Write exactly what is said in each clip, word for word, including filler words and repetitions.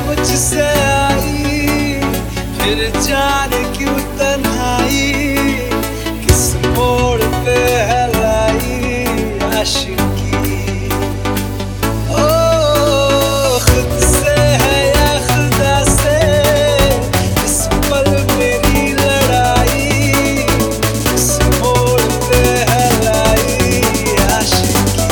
मुझसे आई, फिर जाने क्यों तन्हाई, किस मोड़ पे है लाई आशिकी। ओ खुद से है या खुदा से, इस पल मेरी लड़ाई, किस मोड़ पे है लाई आशिकी।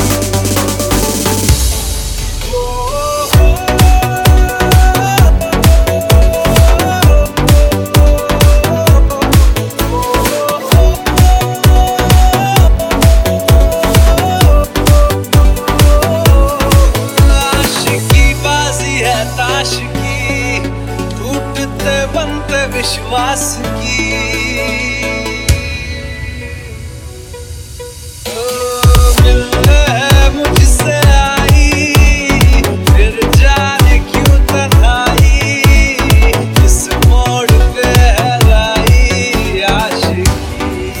आशिकी टूटते बनते विश्वास की, मिलने है मुझसे आई, फिर जाने क्यों तन्हाई, इस मोड़ पे है लाई आशिकी।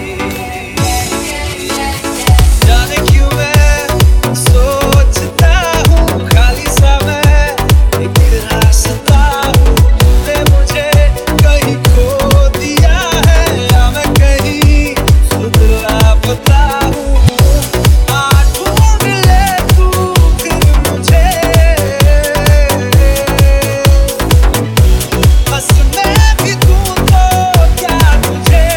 जाने क्यों मैं सोचता हूँ खाली सा मैं रास्ता हूँ, तुमने मुझे कहीं खो दिया है या मैं कहीं खुद लापता हूँ। आ ढूंढ ले तू फिर मुझे, बस मैं भी दूँ तो क्या तुझे।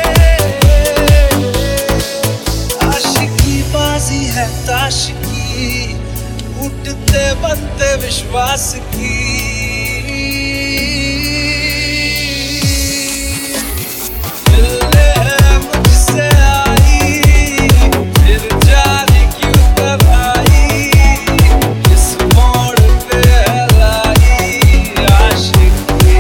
आशिकी बाजी है ताश की, उठते बनते विश्वास की। मिलने है मुझसे आई, फिर जाने क्यों तन्हाई, इस मोड़ पे है लाई आशिकी।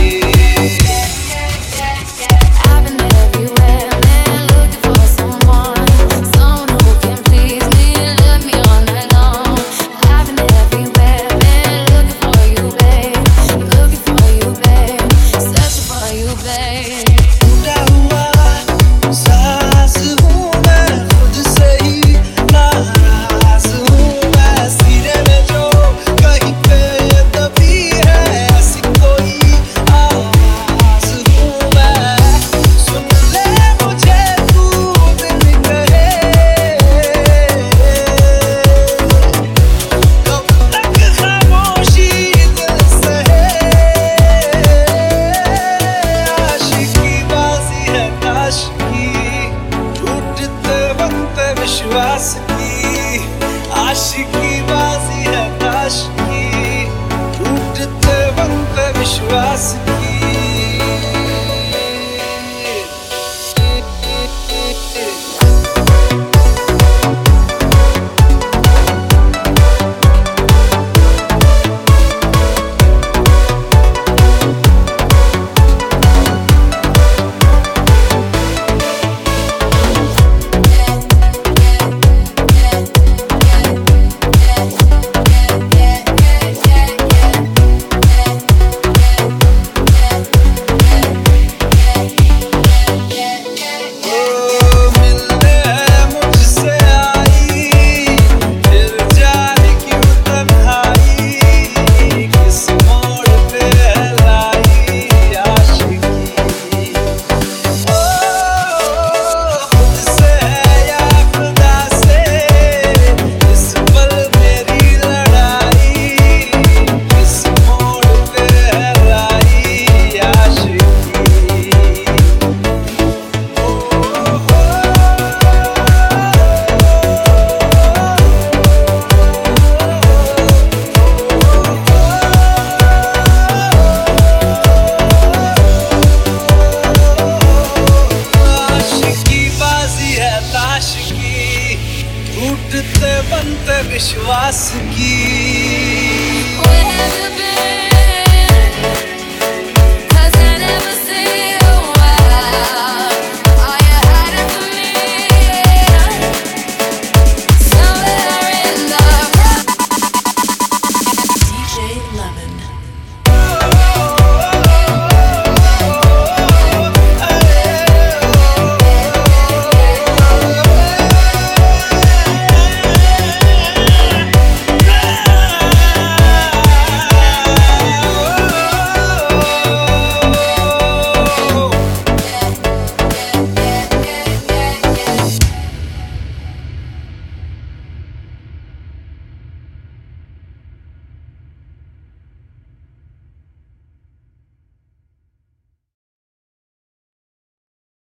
I've been everywhere, man, looking for someone, someone who can please me, love me all night long. I've been everywhere, man, looking for you, babe, looking for you, babe, searching for you, babe. टूटा हुआ सास हूँ मैं, खुद से ही नाराज हूँ मैं, सीने में जो कहीं पे दबी है ऐसी कोई आवाज हूँ मैं। सुन ले मुझे तू दिल कहे, कब तक खामोशी दिल सहे। आशिकी बाजी है ताश की, टूटते बनते विश्वास की। आशिकी बाजी है ताश की, टूटते बनते विश्वास की।